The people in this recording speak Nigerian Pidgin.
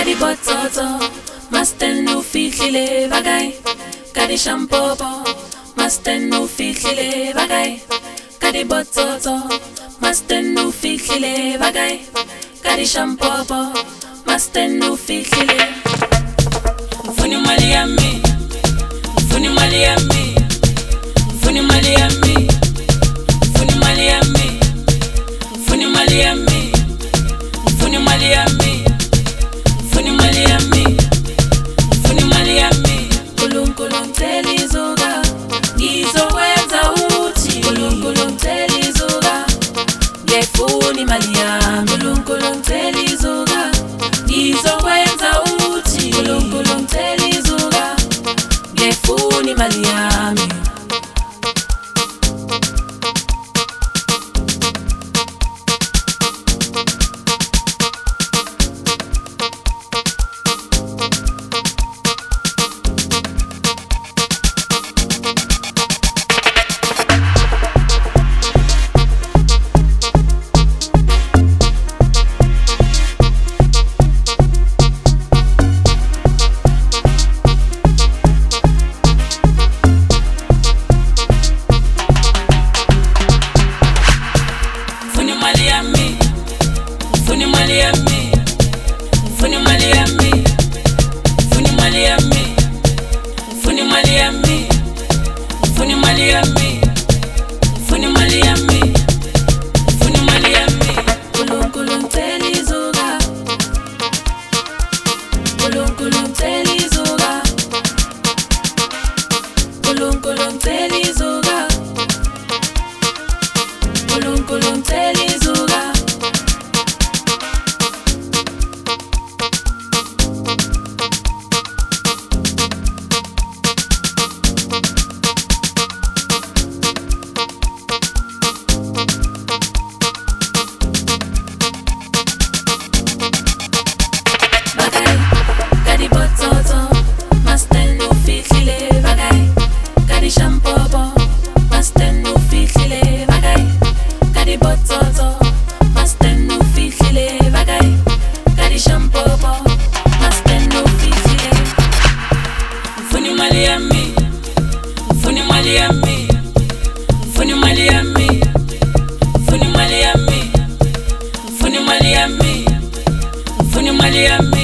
Kadi bototo, masten no fihlile bagay. Kadi shampopo, masten no fihlile bagay. Kadi bototo, masten no fihlile bagay. Kadi shampopo, masten no fihlile. Mfuni mali yami, mfuni mali yami, mfuni mali yami, mfuni mali yami, mfuni mali yami, mfuni mali yami, mfuni mali yami, mfuni mali yami. Kulunkulu mtelizuga, ngizokwenza uthi. Kulunkulu mtelizuga, ngefuni mali yami. Kulunkulu mtelizuga, ngizokwenza uthi. Kulunkulu mtelizuga, ngefuni mali yami. Mfuni mali yami, mfuni mali yami, mfuni mali yami, mfuni mali yami, mfuni mali yami, mfuni mali yami, mfuni mali yami. Kulunkulu mtelizuga, kulunkulu mtelizuga, kulunkulu mtelizuga, kulunkulu mtelizuga. Kadi bototo, masten no fihlile bagay. Kadi shampopo, masten no fihlile bagay. Kadi bototo, masten no fihlile bagay. Kadi shampopo, masten no fihlile. Mfuni mali yami, mfuni mali yami, mfuni mali yami, mfuni mali yami, mfuni mali yami, mfuni mali yami.